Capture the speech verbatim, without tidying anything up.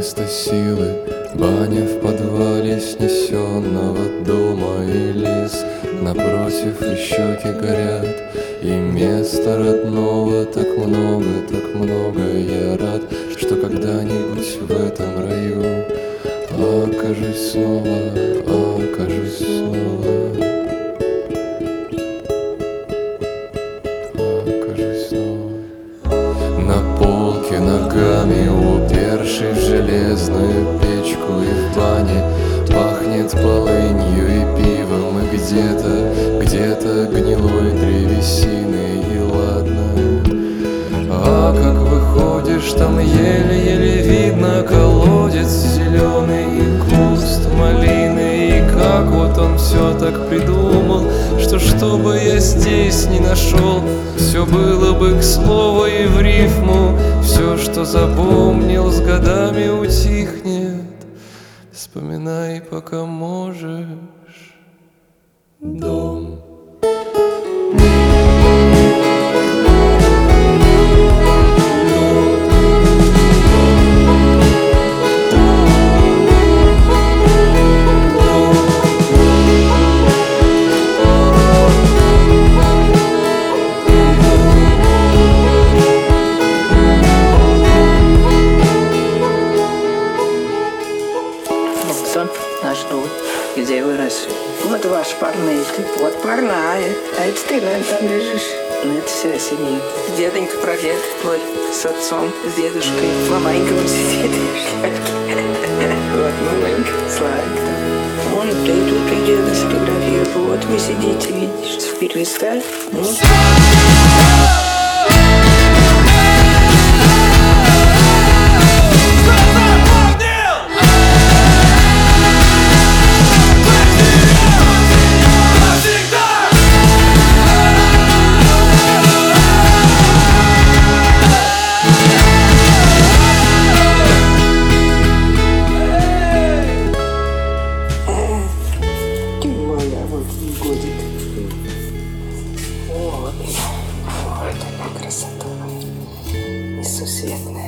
место силы, баня в подвале снесенного дома и лес. Напротив и щеки горят, и места родного так много, так много. Я рад, что когда-нибудь в этом раю окажусь снова, окажусь снова, окажусь снова. На полке ногами уперший в железную печку, и в бане пахнет полынью и пивом, и где-то, где-то гнилой древесиной, и ладно. А как выходишь, там еле-еле видно колодец зеленый и куст малины. И как вот он все так придумал, что что бы я здесь не нашел, все было бы к слову и в рифму. Все, что запомнил, с годами утихнет. Вспоминай, пока можешь, дом. Наш дом, где вы росли. Вот ваш парный, вот парная. А это ты, наверное, там лежишь. Ну, это вся семья. Деденька, прадед твой с отцом, с дедушкой. Маманька вот сидит в шляпке. Вот маманька, Славик. Вон ты тут и деда сфотографировал. Вот вы сидите, видишь, впервые стали. Вот. Вот она красота. Несусветная.